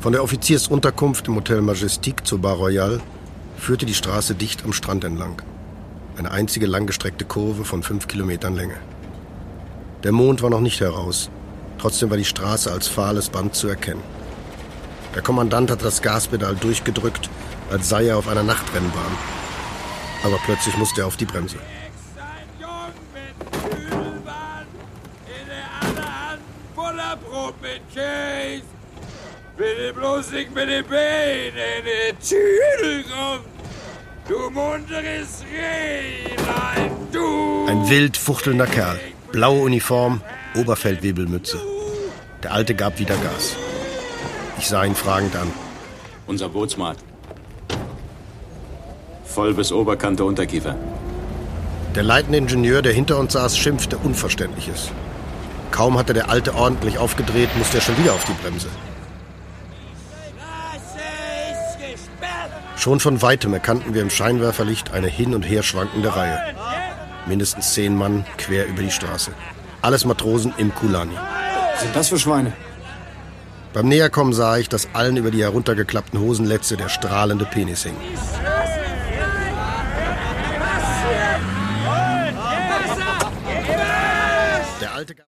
Von der Offiziersunterkunft im Hotel Majestic zur Bar Royal führte die Straße dicht am Strand entlang. Eine einzige langgestreckte Kurve von 5 Kilometern Länge. Der Mond war noch nicht heraus. Trotzdem war die Straße als fahles Band zu erkennen. Der Kommandant hatte das Gaspedal durchgedrückt, als sei er auf einer Nachtrennbahn. Aber plötzlich musste er auf die Bremse. Bitte bloß nicht mit den Beinen in die Tüdel kommen. Du munteres Rehlein, du! Ein wild fuchtelnder Kerl. Blaue Uniform, Oberfeldwebelmütze. Der Alte gab wieder Gas. Ich sah ihn fragend an. Unser Bootsmann. Voll bis Oberkante Unterkiefer. Der leitende Ingenieur, der hinter uns saß, schimpfte Unverständliches. Kaum hatte der Alte ordentlich aufgedreht, musste er schon wieder auf die Bremse. Schon von Weitem erkannten wir im Scheinwerferlicht eine hin- und her schwankende Reihe. Mindestens 10 Mann quer über die Straße. Alles Matrosen im Kulani. Was sind das für Schweine? Beim Näherkommen sah ich, dass allen über die heruntergeklappten Hosenletze der strahlende Penis hing. Der Alte